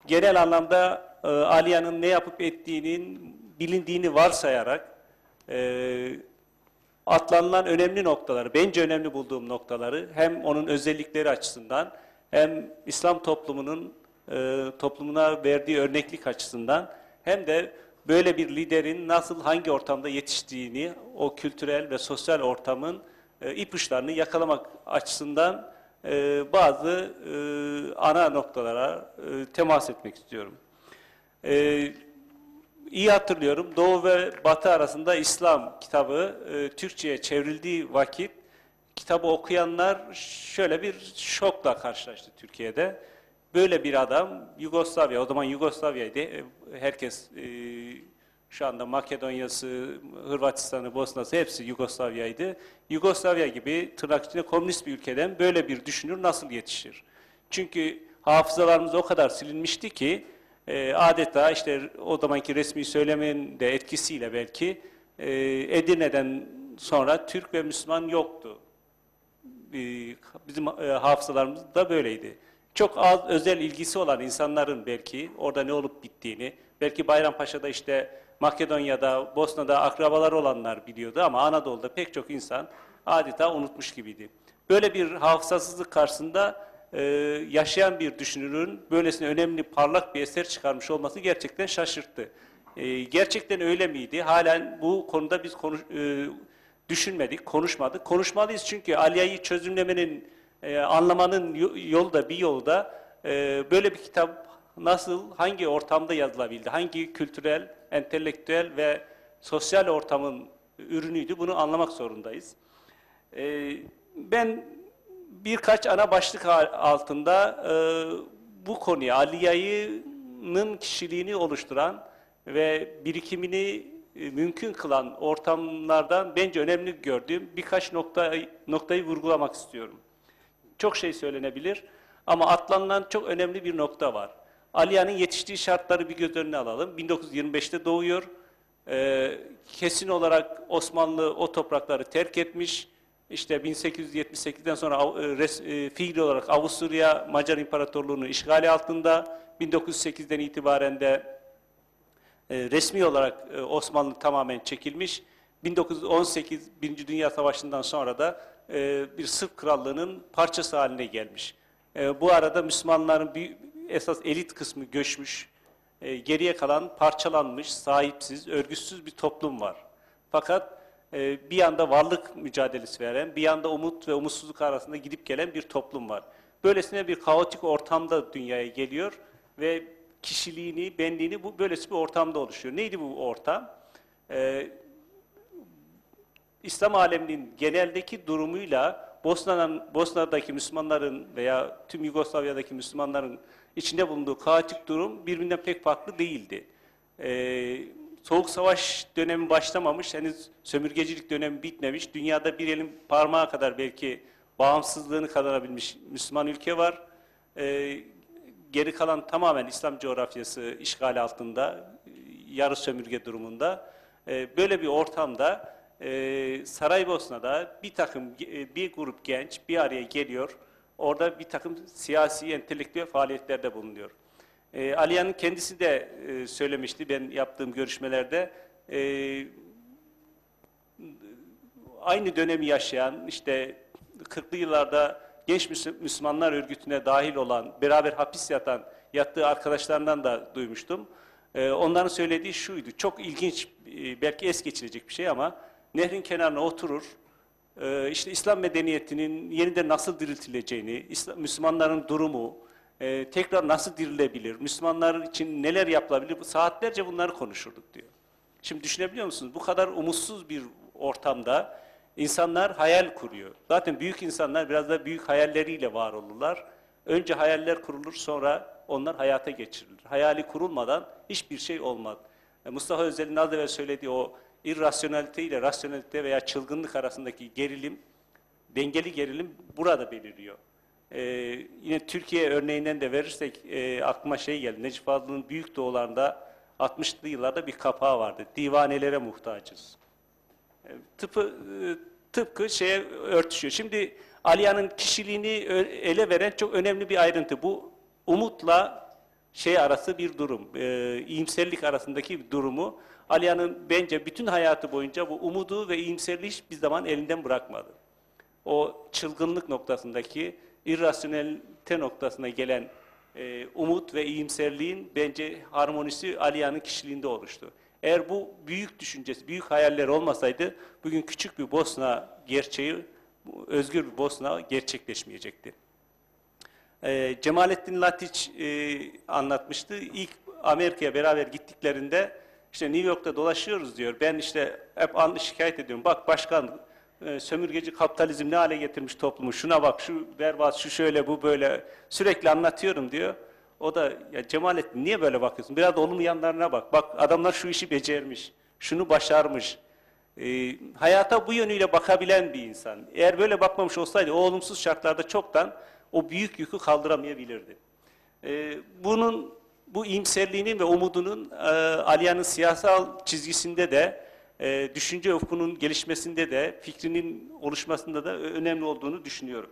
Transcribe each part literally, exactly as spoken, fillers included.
genel anlamda e, Aliya'nın ne yapıp ettiğinin bilindiğini varsayarak e, atlanılan önemli noktaları, bence önemli bulduğum noktaları hem onun özellikleri açısından hem İslam toplumunun e, toplumuna verdiği örneklik açısından hem de böyle bir liderin nasıl hangi ortamda yetiştiğini, o kültürel ve sosyal ortamın e, ipuçlarını yakalamak açısından e, bazı e, ana noktalara e, temas etmek istiyorum. E, iyi hatırlıyorum, Doğu ve Batı arasında İslam kitabı e, Türkçe'ye çevrildiği vakit kitabı okuyanlar şöyle bir şokla karşılaştı Türkiye'de. Böyle bir adam Yugoslavya, o zaman Yugoslavya'ydı. Herkes e, şu anda Makedonya'sı, Hırvatistan'ı, Bosna'sı hepsi Yugoslavya'ydı. Yugoslavya gibi tırnak içinde komünist bir ülkeden böyle bir düşünür nasıl yetişir? Çünkü hafızalarımız o kadar silinmişti ki e, adeta işte o zamanki resmi söylemenin de etkisiyle belki e, Edirne'den sonra Türk ve Müslüman yoktu. E, bizim e, hafızalarımız da böyleydi. Çok az özel ilgisi olan insanların belki orada ne olup bittiğini, belki Bayrampaşa'da işte Makedonya'da, Bosna'da akrabaları olanlar biliyordu ama Anadolu'da pek çok insan adeta unutmuş gibiydi. Böyle bir hafızasızlık karşısında e, yaşayan bir düşünürün böylesine önemli, parlak bir eser çıkarmış olması gerçekten şaşırttı. E, gerçekten öyle miydi? Halen bu konuda biz konuş, e, düşünmedik, konuşmadık. Konuşmalıyız çünkü Aliya'yı çözümlemenin, e, anlamanın yolu da bir yolu da e, böyle bir kitap nasıl, hangi ortamda yazılabildi, hangi kültürel, entelektüel ve sosyal ortamın ürünüydü, bunu anlamak zorundayız. E, ben birkaç ana başlık altında e, bu konuya, Aliya'nın kişiliğini oluşturan ve birikimini e, mümkün kılan ortamlardan bence önemli gördüğüm birkaç nokta, noktayı vurgulamak istiyorum. Çok şey söylenebilir ama atlanılan çok önemli bir nokta var. Aliya'nın yetiştiği şartları bir göz önüne alalım. bin dokuz yüz yirmi beşte doğuyor. Ee, kesin olarak Osmanlı o toprakları terk etmiş. İşte bin sekiz yüz yetmiş sekizden sonra res, e, fiili olarak Avusturya Macar İmparatorluğu'nun işgali altında. bin dokuz yüz sekizden itibaren de e, resmi olarak e, Osmanlı tamamen çekilmiş. bin dokuz yüz on sekiz Birinci Dünya Savaşı'ndan sonra da e, bir Sırp krallığının parçası haline gelmiş. E, bu arada Müslümanların bir esas elit kısmı göçmüş, e, geriye kalan parçalanmış, sahipsiz, örgütsüz bir toplum var. Fakat e, bir yanda varlık mücadelesi veren, bir yanda umut ve umutsuzluk arasında gidip gelen bir toplum var. Böylesine bir kaotik ortamda dünyaya geliyor ve kişiliğini, benliğini bu böylesi bir ortamda oluşuyor. Neydi bu ortam? E, İslam aleminin geneldeki durumuyla Bosna'nın, Bosna'daki Müslümanların veya tüm Yugoslavya'daki Müslümanların içinde bulunduğu kaotik durum birbirinden pek farklı değildi. Ee, Soğuk Savaş dönemi başlamamış, henüz sömürgecilik dönemi bitmemiş. Dünyada bir elin parmağı kadar belki bağımsızlığını kazanabilmiş Müslüman ülke var. Ee, geri kalan tamamen İslam coğrafyası işgal altında, yarı sömürge durumunda. Ee, böyle bir ortamda Ee, Saraybosna'da bir takım, bir grup genç bir araya geliyor. Orada bir takım siyasi, entelektüel faaliyetlerde bulunuyor. Ee, Aliya'nın kendisi de e, söylemişti ben yaptığım görüşmelerde. E, aynı dönemi yaşayan, işte kırklı yıllarda Genç Müslümanlar Örgütü'ne dahil olan, beraber hapis yatan, yattığı arkadaşlarından da duymuştum. E, onların söylediği şuydu, çok ilginç, e, belki es geçilecek bir şey ama nehrin kenarına oturur, e, işte İslam medeniyetinin yeniden nasıl diriltileceğini, İslam, Müslümanların durumu, e, tekrar nasıl dirilebilir, Müslümanlar için neler yapılabilir, saatlerce bunları konuşurduk diyor. Şimdi düşünebiliyor musunuz? Bu kadar umutsuz bir ortamda insanlar hayal kuruyor. Zaten büyük insanlar biraz da büyük hayalleriyle var olurlar. Önce hayaller kurulur, sonra onlar hayata geçirilir. Hayali kurulmadan hiçbir şey olmaz. Mustafa Özel'in az evvel söylediği o irrasyonelite ile rasyonelite veya çılgınlık arasındaki gerilim, dengeli gerilim burada beliriyor. Ee, yine Türkiye örneğinden de verirsek e, aklıma şey geldi. Necip Fazıl'ın Büyük Doğular'da altmışlı yıllarda bir kapağı vardı. Divanelere muhtacız. E, tıpı, e, tıpkı şeye örtüşüyor. Şimdi Aliya'nın kişiliğini ele veren çok önemli bir ayrıntı. Bu umutla şey arası bir durum, e, iyimserlik arasındaki bir durumu Aliya'nın bence bütün hayatı boyunca bu umudu ve iyimserliği hiçbir zaman elinden bırakmadı. O çılgınlık noktasındaki, irrasyonelite noktasına gelen e, umut ve iyimserliğin bence harmonisi Aliya'nın kişiliğinde oluştu. Eğer bu büyük düşüncesi, büyük hayaller olmasaydı bugün küçük bir Bosna gerçeği, özgür bir Bosna gerçekleşmeyecekti. E, Cemalettin Latiç e, anlatmıştı. İlk Amerika'ya beraber gittiklerinde işte New York'ta dolaşıyoruz diyor. Ben işte hep an şikayet ediyorum. Bak başkan, e, sömürgeci kapitalizm ne hale getirmiş toplumu. Şuna bak, şu berbat, şu şöyle, bu böyle. Sürekli anlatıyorum diyor. O da ya Cemalettin niye böyle bakıyorsun? Biraz da olumlu yanlarına bak. Bak adamlar şu işi becermiş. Şunu başarmış. E, hayata bu yönüyle bakabilen bir insan. Eğer böyle bakmamış olsaydı o olumsuz şartlarda çoktan o büyük yükü kaldıramayabilirdi. E, bunun bu iyimserliğinin ve umudunun e, Aliya'nın siyasal çizgisinde de, e, düşünce ufkunun gelişmesinde de, fikrinin oluşmasında da önemli olduğunu düşünüyorum.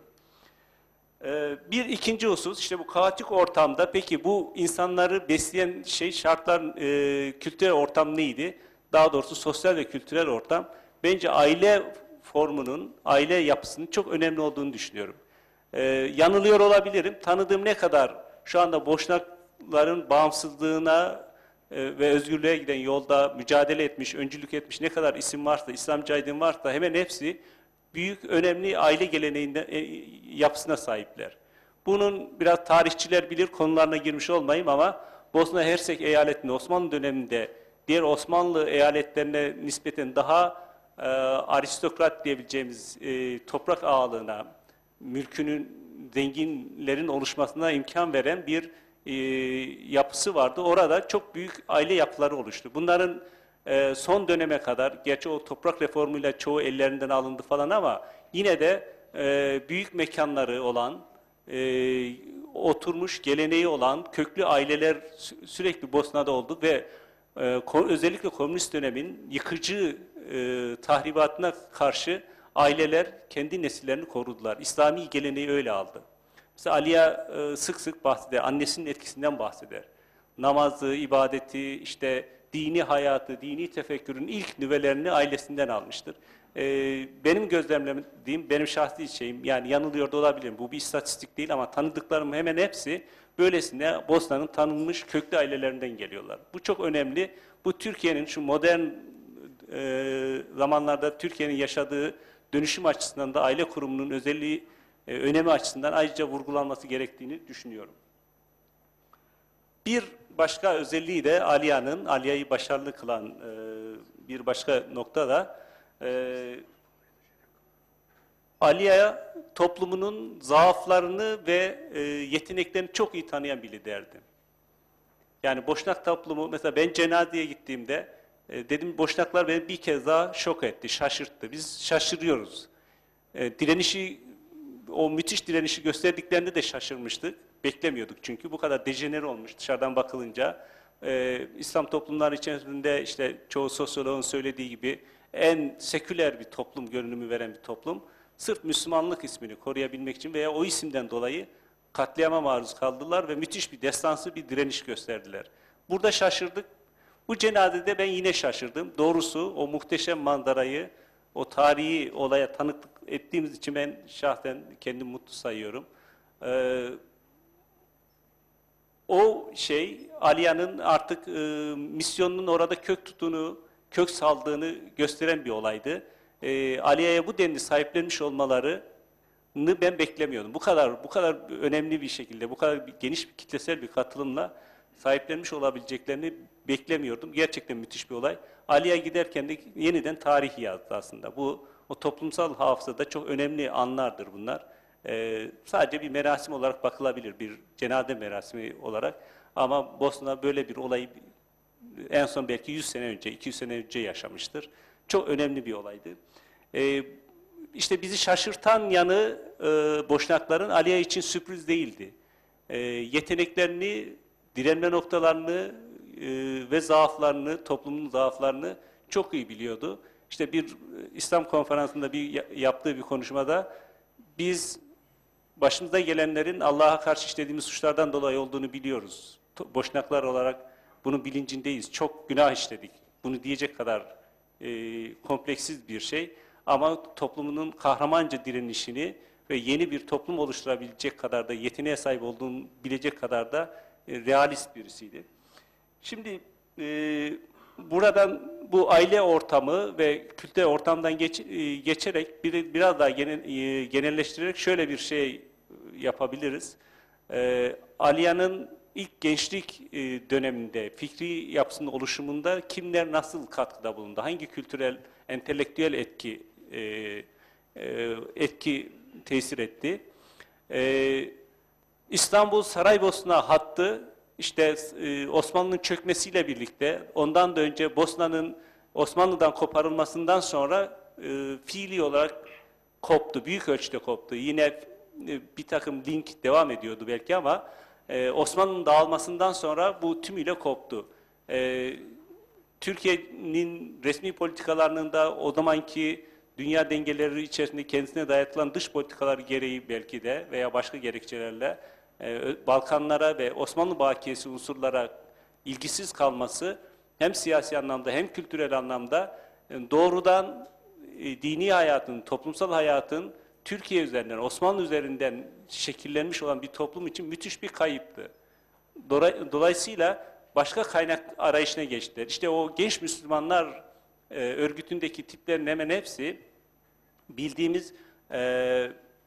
E, bir ikinci husus, işte bu kaotik ortamda peki bu insanları besleyen şey, şartlar, e, kültürel ortam neydi? Daha doğrusu sosyal ve kültürel ortam. Bence aile formunun, aile yapısının çok önemli olduğunu düşünüyorum. E, yanılıyor olabilirim. Tanıdığım ne kadar şu anda Boşnakların bağımsızlığına e, ve özgürlüğe giden yolda mücadele etmiş, öncülük etmiş ne kadar isim varsa, İslamcı aydın varsa hemen hepsi büyük, önemli aile geleneğinde e, yapısına sahipler. Bunun biraz tarihçiler bilir, konularına girmiş olmayayım ama Bosna Hersek eyaletinde Osmanlı döneminde diğer Osmanlı eyaletlerine nispeten daha e, aristokrat diyebileceğimiz e, toprak ağalığına, mülkünün, zenginlerin oluşmasına imkan veren bir e, yapısı vardı. Orada çok büyük aile yapıları oluştu. Bunların e, son döneme kadar, gerçi o toprak reformuyla çoğu ellerinden alındı falan ama yine de e, büyük mekanları olan, e, oturmuş geleneği olan köklü aileler sü sürekli Bosna'da oldu ve e, özellikle komünist dönemin yıkıcı e, tahribatına karşı aileler kendi nesillerini korudular. İslami geleneği öyle aldı. Mesela Aliya e, sık sık bahseder, annesinin etkisinden bahseder. Namazı, ibadeti, işte dini hayatı, dini tefekkürün ilk nüvelerini ailesinden almıştır. E, benim gözlemlediğim, benim şahsi şeyim, yani yanılıyor da olabilirim, bu bir istatistik değil ama tanıdıklarım hemen hepsi böylesine Bosna'nın tanınmış köklü ailelerinden geliyorlar. Bu çok önemli. Bu Türkiye'nin şu modern e, zamanlarda Türkiye'nin yaşadığı dönüşüm açısından da aile kurumunun özelliği, e, önemi açısından ayrıca vurgulanması gerektiğini düşünüyorum. Bir başka özelliği de Aliya'nın, Aliya'yı başarılı kılan e, bir başka nokta da e, Aliya toplumunun zaaflarını ve e, yeteneklerini çok iyi tanıyan bir liderdi. Yani Boşnak toplumu, mesela ben cenazeye gittiğimde e, dedim Boşnaklar beni bir kez daha şok etti, şaşırttı. Biz şaşırıyoruz. E, direnişi, o müthiş direnişi gösterdiklerinde de şaşırmıştık. Beklemiyorduk çünkü bu kadar dejenere olmuş dışarıdan bakılınca. E, İslam toplumları içerisinde işte çoğu sosyoloğun söylediği gibi en seküler bir toplum görünümü veren bir toplum. Sırf Müslümanlık ismini koruyabilmek için veya o isimden dolayı katliama maruz kaldılar ve müthiş bir destansı bir direniş gösterdiler. Burada şaşırdık. Bu cenazede ben yine şaşırdım. Doğrusu o muhteşem manzarayı, o tarihi olaya tanıklık ettiğimiz için ben şahsen kendimi mutlu sayıyorum. Ee, o şey Aliya'nın artık e, misyonunun orada kök tuttuğunu, kök saldığını gösteren bir olaydı. Ee, Aliya'ya bu denli sahiplenmiş olmalarını ben beklemiyordum. Bu kadar bu kadar önemli bir şekilde, bu kadar bir, geniş bir kitlesel bir katılımla sahiplenmiş olabileceklerini beklemiyordum. Gerçekten müthiş bir olay. Aliya giderken de yeniden tarihi yazdı aslında. Bu o toplumsal hafızada çok önemli anlardır bunlar. Ee, sadece bir merasim olarak bakılabilir, bir cenaze merasimi olarak. Ama Bosna böyle bir olayı en son belki yüz sene önce, iki yüz sene önce yaşamıştır. Çok önemli bir olaydı. Ee, işte bizi şaşırtan yanı e, Boşnakların Aliya için sürpriz değildi. E, yeteneklerini, direnme noktalarını e, ve zaaflarını, toplumun zaaflarını çok iyi biliyordu. İşte bir İslam konferansında bir yaptığı bir konuşmada biz başımıza gelenlerin Allah'a karşı işlediğimiz suçlardan dolayı olduğunu biliyoruz to- Boşnaklar olarak bunun bilincindeyiz. Çok günah işledik. Bunu diyecek kadar e, kompleksiz bir şey. Ama toplumunun kahramanca direnişini ve yeni bir toplum oluşturabilecek kadar da yeteneğe sahip olduğunu bilecek kadar da e, realist birisiydi. Şimdi e, buradan bu aile ortamı ve kültürel ortamdan geç, e, geçerek bir, biraz daha genel, e, genelleştirerek şöyle bir şey yapabiliriz. E, Aliya'nın ilk gençlik e, döneminde fikri yapısının oluşumunda kimler nasıl katkıda bulundu? Hangi kültürel, entelektüel etki e, e, etki tesir etti? E, İstanbul Saraybosna hattı işte e, Osmanlı'nın çökmesiyle birlikte ondan da önce Bosna'nın Osmanlı'dan koparılmasından sonra e, fiili olarak koptu. Büyük ölçüde koptu. Yine e, bir takım link devam ediyordu belki ama e, Osmanlı'nın dağılmasından sonra bu tümüyle koptu. E, Türkiye'nin resmi politikalarının da o zamanki dünya dengeleri içerisinde kendisine dayatılan dış politikalar gereği belki de veya başka gerekçelerle e, Balkanlara ve Osmanlı bakiyesi unsurlara ilgisiz kalması hem siyasi anlamda hem kültürel anlamda e, doğrudan e, dini hayatın, toplumsal hayatın Türkiye üzerinden, Osmanlı üzerinden şekillenmiş olan bir toplum için müthiş bir kayıptı. Dolayısıyla başka kaynak arayışına geçtiler. İşte o genç Müslümanlar e, örgütündeki tiplerin hemen hepsi bildiğimiz e,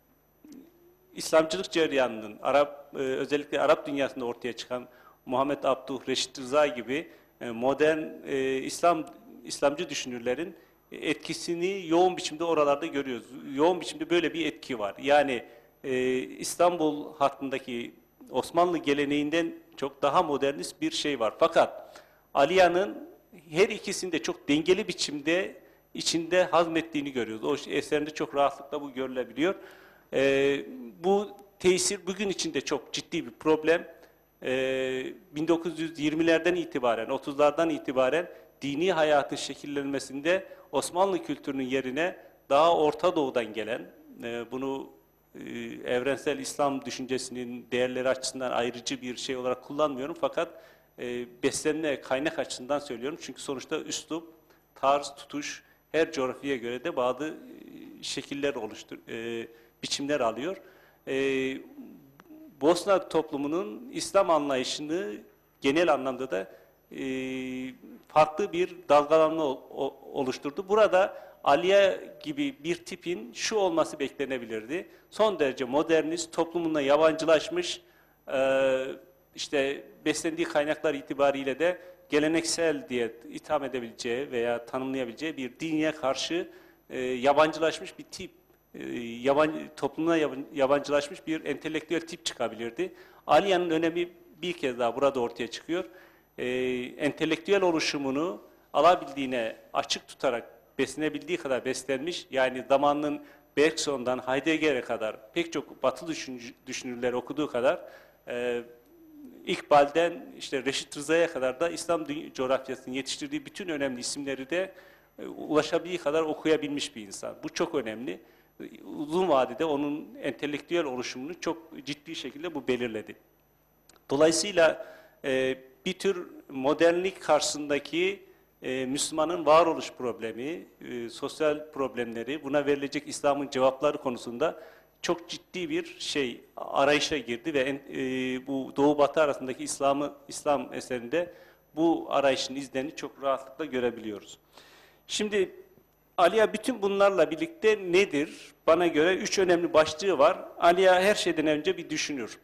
İslamcılık cereyanının, Arap, e, özellikle Arap dünyasında ortaya çıkan Muhammed Abduh, Reşit Rıza gibi e, modern e, İslam İslamcı düşünürlerin etkisini yoğun biçimde oralarda görüyoruz. Yoğun biçimde böyle bir etki var. Yani e, İstanbul hattındaki Osmanlı geleneğinden çok daha modernist bir şey var. Fakat Aliya'nın her ikisinde çok dengeli biçimde içinde hazmettiğini görüyoruz. O eserinde çok rahatlıkla bu görülebiliyor. Ee, bu tesir bugün içinde çok ciddi bir problem. Ee, bin dokuz yüz yirmilerden itibaren, otuzlardan itibaren dini hayatın şekillenmesinde Osmanlı kültürünün yerine daha Orta Doğu'dan gelen, e, bunu e, evrensel İslam düşüncesinin değerleri açısından ayrıcı bir şey olarak kullanmıyorum. Fakat e, beslenme, kaynak açısından söylüyorum. Çünkü sonuçta üslup, tarz, tutuş her coğrafyaya göre de bazı e, şekiller oluştur, e, biçimler alıyor. E, Bosna toplumunun İslam anlayışını genel anlamda da e, farklı bir dalgalanma oluşturdu. Burada Aliye gibi bir tipin şu olması beklenebilirdi. Son derece modernist, toplumuna yabancılaşmış, e, işte beslendiği kaynaklar itibariyle de geleneksel diye itham edebileceği veya tanımlayabileceği bir dine karşı e, yabancılaşmış bir tip, e, yabancı, toplumuna yabancılaşmış bir entelektüel tip çıkabilirdi. Aliye'nin önemi bir kez daha burada ortaya çıkıyor. E, entelektüel oluşumunu alabildiğine açık tutarak beslenebildiği kadar beslenmiş, yani zamanının Bergson'dan Heidegger'e kadar pek çok Batı düşünürleri okuduğu kadar e, İkbal'den işte Reşit Rıza'ya kadar da İslam coğrafyasının yetiştirdiği bütün önemli isimleri de e, ulaşabildiği kadar okuyabilmiş bir insan. Bu çok önemli. Uzun vadede onun entelektüel oluşumunu çok ciddi şekilde bu belirledi. Dolayısıyla e, bir tür modernlik karşısındaki e, Müslümanın varoluş problemi, e, sosyal problemleri, buna verilecek İslam'ın cevapları konusunda çok ciddi bir şey arayışa girdi ve en, e, bu Doğu Batı arasındaki İslam'ı İslam eserinde bu arayışın izlerini çok rahatlıkla görebiliyoruz. Şimdi Aliya bütün bunlarla birlikte nedir? Bana göre üç önemli başlığı var. Aliya her şeyden önce bir düşünür.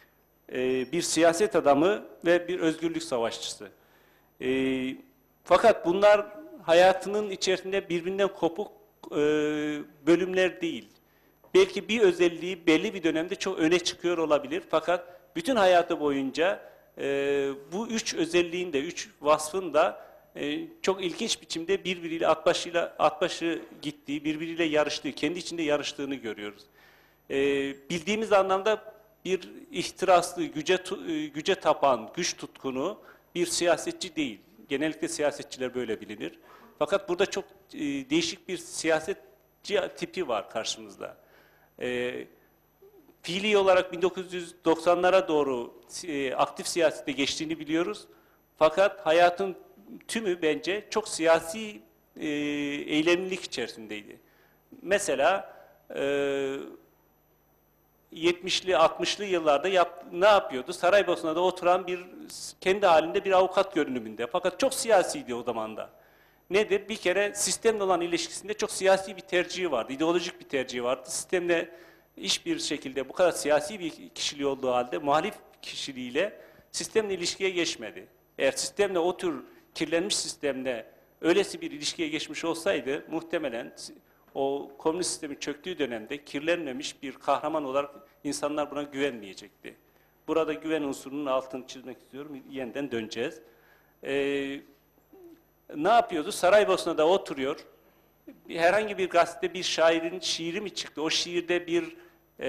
E, bir siyaset adamı ve bir özgürlük savaşçısı. E, fakat bunlar hayatının içerisinde birbirinden kopuk e, bölümler değil. Belki bir özelliği belli bir dönemde çok öne çıkıyor olabilir. Fakat bütün hayatı boyunca e, bu üç özelliğin de, üç vasfın da e, çok ilginç biçimde birbiriyle at başıyla at başı gittiği, birbiriyle yarıştığı, kendi içinde yarıştığını görüyoruz. E, bildiğimiz anlamda bir ihtiraslı, güce, güce tapan, güç tutkunu bir siyasetçi değil. Genellikle siyasetçiler böyle bilinir. Fakat burada çok e, değişik bir siyasetçi tipi var karşımızda. Ee, fiili olarak bin dokuz yüz doksanlara doğru e, aktif siyasete geçtiğini biliyoruz. Fakat hayatın tümü bence çok siyasi e, eylemlilik içerisindeydi. Mesela e, yetmişli altmışlı yıllarda yap, ne yapıyordu? Saraybosna'da oturan bir kendi halinde bir avukat görünümünde. Fakat çok siyasiydi o zaman da. Nedir? Bir kere sistemle olan ilişkisinde çok siyasi bir tercihi vardı. İdeolojik bir tercihi vardı. Sistemle hiçbir şekilde bu kadar siyasi bir kişiliği olduğu halde muhalif kişiliğiyle sistemle ilişkiye geçmedi. Eğer sistemle o tür kirlenmiş sistemle öylesi bir ilişkiye geçmiş olsaydı muhtemelen o komünist sistemin çöktüğü dönemde kirlenmemiş bir kahraman olarak insanlar buna güvenmeyecekti. Burada güven unsurunun altını çizmek istiyorum. Yeniden döneceğiz. Ee, ne yapıyordu? Saraybosna'da oturuyor. Herhangi bir gazetede bir şairin şiiri mi çıktı? O şiirde bir e,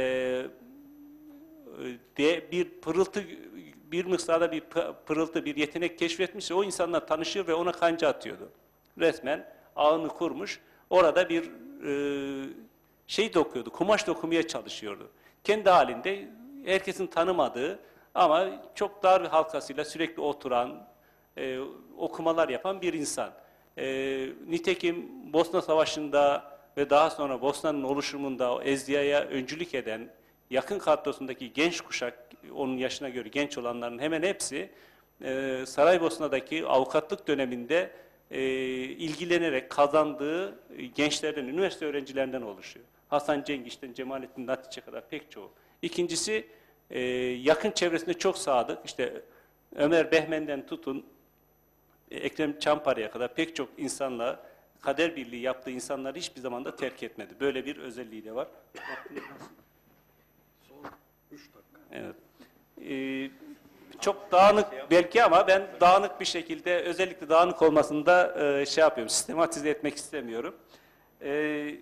de, bir pırıltı, bir mısrada bir pırıltı, bir yetenek keşfetmişse o insanla tanışıyor ve ona kanca atıyordu. Resmen ağını kurmuş. Orada bir e, şey dokuyordu, kumaş dokumaya çalışıyordu. Kendi halinde herkesin tanımadığı ama çok dar bir halkasıyla sürekli oturan, e, okumalar yapan bir insan. E, nitekim Bosna Savaşı'nda ve daha sonra Bosna'nın oluşumunda Ezdia'ya öncülük eden yakın kadrosundaki genç kuşak, onun yaşına göre genç olanların hemen hepsi e, Saraybosna'daki avukatlık döneminde e, ilgilenerek kazandığı gençlerden, üniversite öğrencilerinden oluşuyor. Hasan Cengiş'ten Cemalettin Natiç'e kadar pek çoğu. İkincisi e, yakın çevresinde çok sadık, işte Ömer Behmen'den tutun Ekrem Çampara'ya kadar pek çok insanla kader birliği yaptığı insanları hiçbir zaman da terk etmedi. Böyle bir özelliği de var. Son üç dakika. Evet. Ee, çok dağınık belki ama ben dağınık bir şekilde özellikle dağınık olmasında e, şey yapıyorum, sistematize etmek istemiyorum. Ee,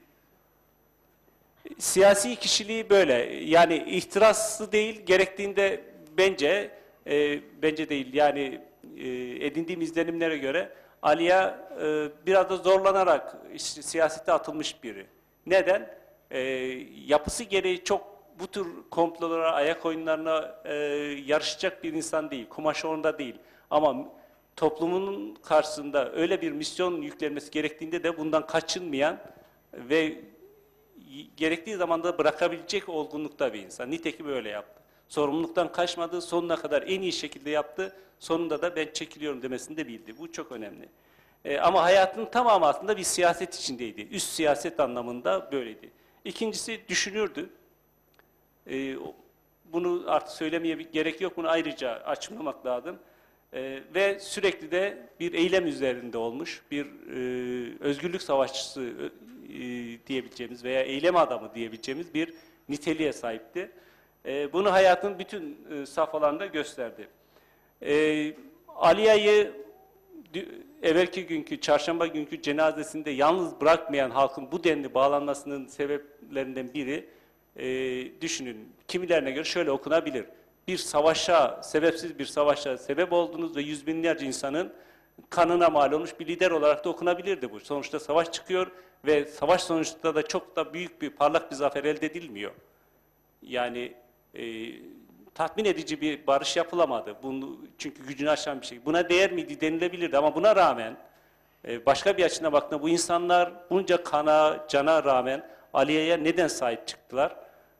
siyasi kişiliği böyle. Yani ihtiraslı değil, gerektiğinde bence e, bence değil yani e, edindiğim izlenimlere göre Aliye e, biraz da zorlanarak işte, siyasete atılmış biri. Neden? E, yapısı gereği çok bu tür komplolara, ayak oyunlarına e, yarışacak bir insan değil. Kumaşı onda değil. Ama toplumunun karşısında öyle bir misyon yüklenmesi gerektiğinde de bundan kaçınmayan ve gerektiği zamanda bırakabilecek olgunlukta bir insan. Nitekim öyle yaptı. Sorumluluktan kaçmadı, sonuna kadar en iyi şekilde yaptı. Sonunda da ben çekiliyorum demesini de bildi. Bu çok önemli. E, ama hayatının tamamı aslında bir siyaset içindeydi. Üst siyaset anlamında böyleydi. İkincisi düşünürdü. E, bunu artık söylemeye gerek yok. Bunu ayrıca açıklamak lazım. E, ve sürekli de bir eylem üzerinde olmuş. Bir e, özgürlük savaşçısı e, diyebileceğimiz veya eylem adamı diyebileceğimiz bir niteliğe sahipti. E, bunu hayatın bütün e, safhalarında gösterdi. E, Aliye'yi evvelki günkü, çarşamba günkü cenazesinde yalnız bırakmayan halkın bu denli bağlanmasının sebeplerinden biri, e, düşünün, kimilerine göre şöyle okunabilir. Bir savaşa, sebepsiz bir savaşa sebep oldunuz ve yüz binlerce insanın kanına mal olmuş bir lider olarak da okunabilirdi bu. Sonuçta savaş çıkıyor ve savaş sonuçta da çok da büyük bir, parlak bir zafer elde edilmiyor. Yani e, tatmin edici bir barış yapılamadı. Bunu, çünkü gücünü aşan bir şey. Buna değer miydi denilebilirdi ama buna rağmen e, başka bir açıdan baktığında bu insanlar bunca kana, cana rağmen Aliye'ye neden sahip çıktılar?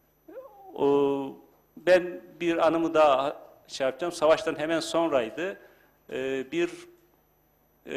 O, ben bir anımı daha şey yapacağım. Savaştan hemen sonraydı. E, bir e,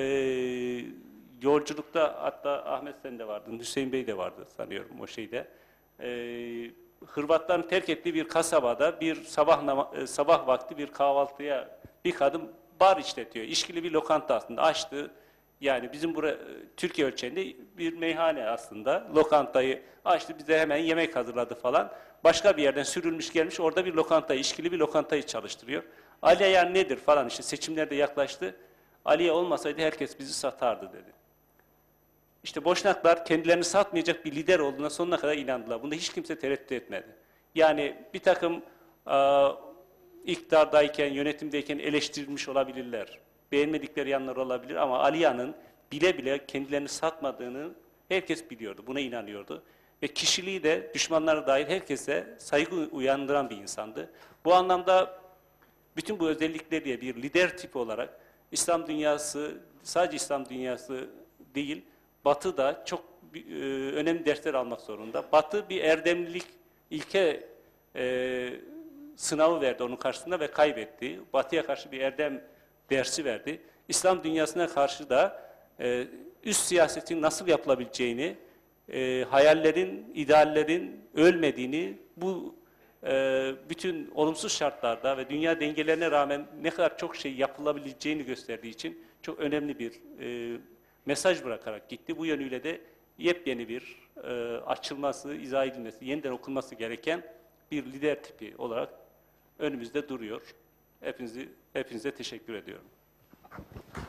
yolculukta, hatta Ahmet sen de vardın, Hüseyin Bey de vardı sanıyorum o şeyde. E, Hırvatların terk ettiği bir kasabada bir sabah sabah vakti bir kahvaltıya bir kadın bar işletiyor. İşkili bir lokanta aslında açtı. Yani bizim buraya Türkiye ölçeğinde bir meyhane aslında. Lokantayı açtı, bize hemen yemek hazırladı falan. Başka bir yerden sürülmüş gelmiş, orada bir lokantayı, işkili bir lokantayı çalıştırıyor. Aliye yani nedir falan, işte seçimler de yaklaştı. Aliye olmasaydı herkes bizi satardı dedi. İşte Boşnaklar kendilerini satmayacak bir lider olduğuna sonuna kadar inandılar. Bunda hiç kimse tereddüt etmedi. Yani bir takım e, iktidardayken, yönetimdeyken eleştirilmiş olabilirler. Beğenmedikleri yanlar olabilir ama Aliye'nin bile bile kendilerini satmadığını herkes biliyordu. Buna inanıyordu. ve kişiliği de düşmanlara dahil herkese saygı uyandıran bir insandı. Bu anlamda bütün bu özellikleriyle bir lider tipi olarak İslam dünyası, sadece İslam dünyası değil, Batı da çok e, önemli dersler almak zorunda. Batı bir erdemlilik ilke e, sınavı verdi onun karşısında ve kaybetti. Batı'ya karşı bir erdem dersi verdi. İslam dünyasına karşı da e, üst siyasetin nasıl yapılabileceğini, e, hayallerin, ideallerin ölmediğini, bu e, bütün olumsuz şartlarda ve dünya dengelerine rağmen ne kadar çok şey yapılabileceğini gösterdiği için çok önemli bir e, mesaj bırakarak gitti. Bu yönüyle de yepyeni bir e, açılması, izah edilmesi, yeniden okunması gereken bir lider tipi olarak önümüzde duruyor. Hepinizi, hepinize teşekkür ediyorum.